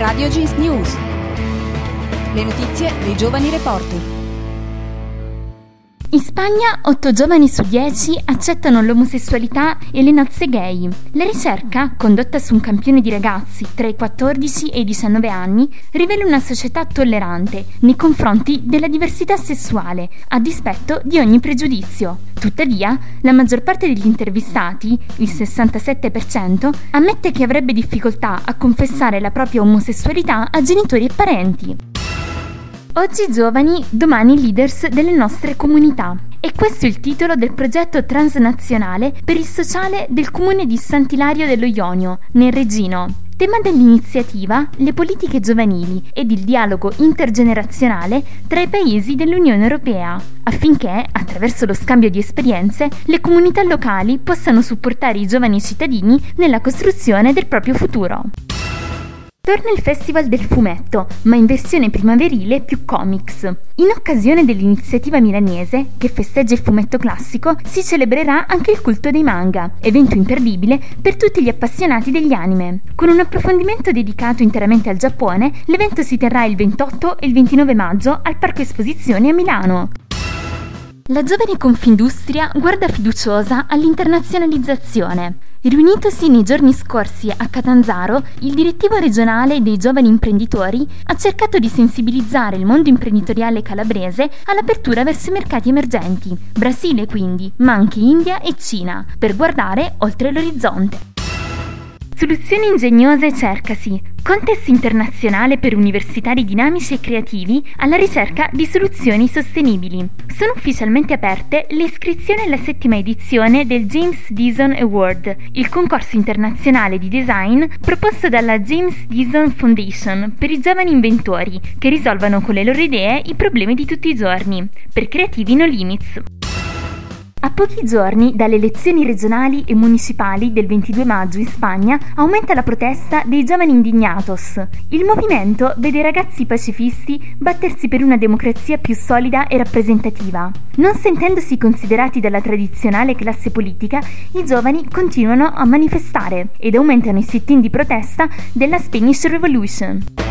Radio Jeans News. Le notizie dei giovani reporter. In Spagna 8 giovani su 10 accettano l'omosessualità e le nozze gay. La ricerca, condotta su un campione di ragazzi tra i 14 e i 19 anni, rivela una società tollerante nei confronti della diversità sessuale, a dispetto di ogni pregiudizio. Tuttavia, la maggior parte degli intervistati, il 67%, ammette che avrebbe difficoltà a confessare la propria omosessualità a genitori e parenti. Oggi giovani, domani leaders delle nostre comunità. E questo è il titolo del progetto transnazionale per il sociale del comune di Sant'Ilario dello Ionio, nel Regino. Tema dell'iniziativa: le politiche giovanili ed il dialogo intergenerazionale tra i paesi dell'Unione Europea, affinché, attraverso lo scambio di esperienze, le comunità locali possano supportare i giovani cittadini nella costruzione del proprio futuro. Torna il Festival del Fumetto, ma in versione primaverile più comics. In occasione dell'iniziativa milanese, che festeggia il fumetto classico, si celebrerà anche il culto dei manga, evento imperdibile per tutti gli appassionati degli anime. Con un approfondimento dedicato interamente al Giappone, l'evento si terrà il 28 e il 29 maggio al Parco Esposizioni a Milano. La giovane Confindustria guarda fiduciosa all'internazionalizzazione. Riunitosi nei giorni scorsi a Catanzaro, il direttivo regionale dei giovani imprenditori ha cercato di sensibilizzare il mondo imprenditoriale calabrese all'apertura verso i mercati emergenti, Brasile quindi, ma anche India e Cina, per guardare oltre l'orizzonte. Soluzioni ingegnose cercasi, contest internazionale per universitari dinamici e creativi alla ricerca di soluzioni sostenibili. Sono ufficialmente aperte le iscrizioni alla 7ª edizione del James Dyson Award, il concorso internazionale di design proposto dalla James Dyson Foundation per i giovani inventori che risolvano con le loro idee i problemi di tutti i giorni, per creativi no limits. A pochi giorni dalle elezioni regionali e municipali del 22 maggio in Spagna aumenta la protesta dei giovani indignatos. Il movimento vede i ragazzi pacifisti battersi per una democrazia più solida e rappresentativa. Non sentendosi considerati dalla tradizionale classe politica, i giovani continuano a manifestare ed aumentano i sit-in di protesta della Spanish Revolution.